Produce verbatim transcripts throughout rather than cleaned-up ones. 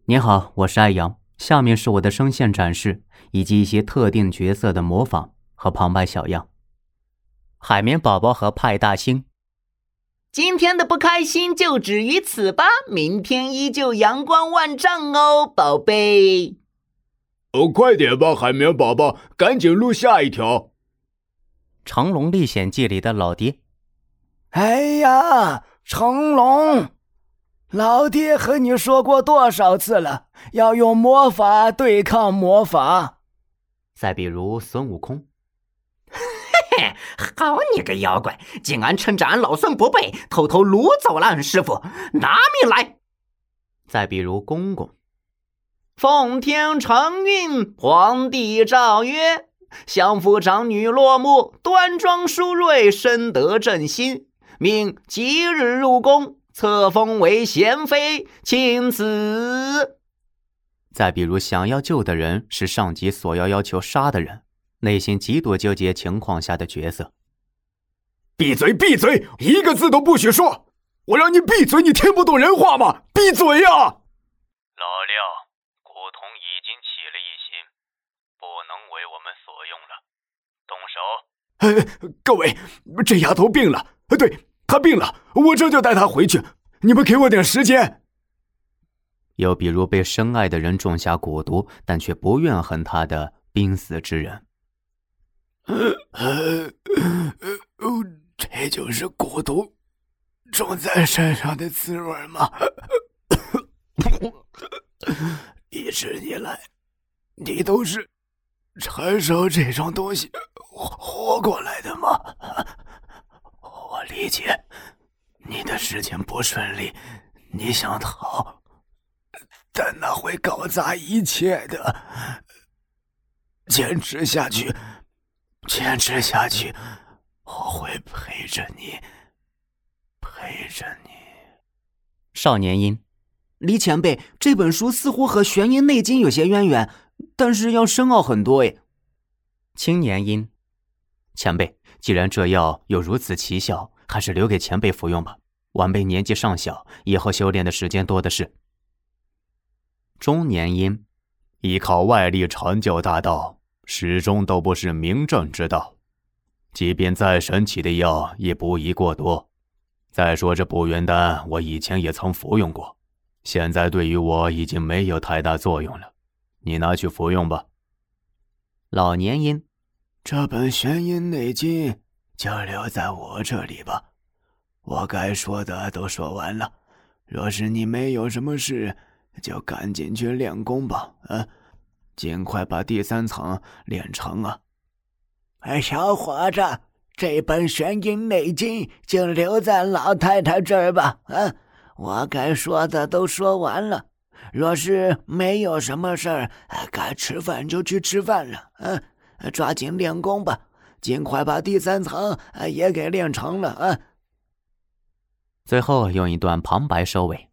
您好，我是艾阳，下面是我的声线展示，以及一些特定角色的模仿和旁白小样。海绵宝宝和派大星。 今天的不开心就止于此吧，明天依旧阳光万丈哦，宝贝。 哦，快点吧，海绵宝宝，赶紧录下一条。 成龙历险记里的老爹。 哎呀，成龙，老爹和你说过多少次了，要用魔法对抗魔法。 再比如孙悟空。 嘿嘿，好你个妖怪，竟然趁着俺老孙不备，偷偷掳走了俺师傅，拿命来！ 再比如公公。 奉天承运，皇帝诏曰：相府长女落幕，端庄淑瑞，深得朕心，命即日入宫，册封为贤妃，钦此。 再比如想要救的人是上级所要要求杀的人，内心极度纠结情况下的角色。 闭嘴闭嘴，一个字都不许说！我让你闭嘴，你听不懂人话吗？闭嘴呀！ 老廖，古潼已经起了疑心，不能为我们所用了，动手。 呃，各位，这丫头病了，对，她病了，我这就带她回去，你们给我点时间。 又比如被深爱的人种下蛊毒，但却不怨恨他的濒死之人。 呃呃呃，这就是蛊毒种在身上的滋味吗？一直以来，你都是承受这种东西活过来的吗？我理解，你的事情不顺利，你想逃，但那会搞砸一切的。坚持下去，坚持下去，我会陪着你，陪着你。 少年音。 李前辈，这本书似乎和玄阴内经有些渊源，但是要深奥很多诶。 青年音。前辈，既然这药有如此奇效，还是留给前辈服用吧，晚辈年纪尚小，以后修炼的时间多的是。中年音。 依靠外力传教大道，始终都不是明正之道，即便再神奇的药也不宜过多。再说这补元丹，我以前也曾服用过，现在对于我已经没有太大作用了，你拿去服用吧。 老年音。 这本玄阴内经就留在我这里吧，我该说的都说完了，若是你没有什么事，就赶紧去练功吧，啊，尽快把第三层练成啊。哎，小伙子，这本玄阴内经就留在老太太这儿吧，啊，我该说的都说完了，若是没有什么事儿，该吃饭就去吃饭了，啊，抓紧练功吧，尽快把第三层也给练成了啊。 最后用一段旁白收尾。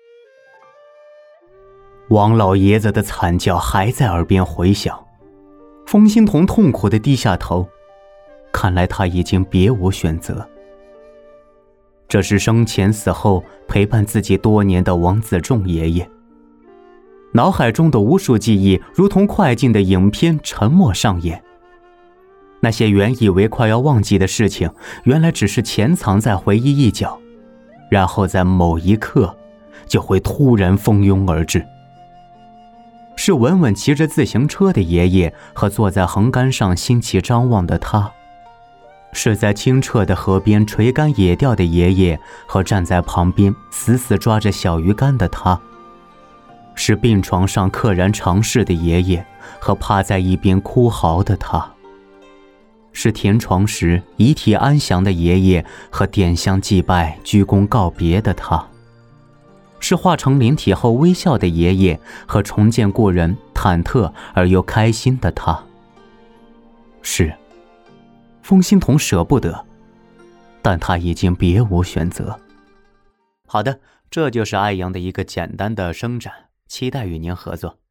王老爷子的惨叫还在耳边回响，风心童痛苦地低下头，看来他已经别无选择。这是生前死后陪伴自己多年的王子仲爷爷，脑海中的无数记忆如同快进的影片沉默上演，那些原以为快要忘记的事情，原来只是潜藏在回忆一角，然后在某一刻就会突然蜂拥而至。是稳稳骑着自行车的爷爷和坐在横杆上欣喜张望的他，是在清澈的河边垂竿野钓的爷爷和站在旁边死死抓着小鱼干的他，是病床上溘然长逝的爷爷和趴在一边哭嚎的他，是填床时遗体安详的爷爷和点香祭拜鞠躬告别的他，是化成灵体后微笑的爷爷和重见故人忐忑而又开心的他，是风心童舍不得，但他已经别无选择。好的，这就是艾阳的一个简单的伸展，期待与您合作。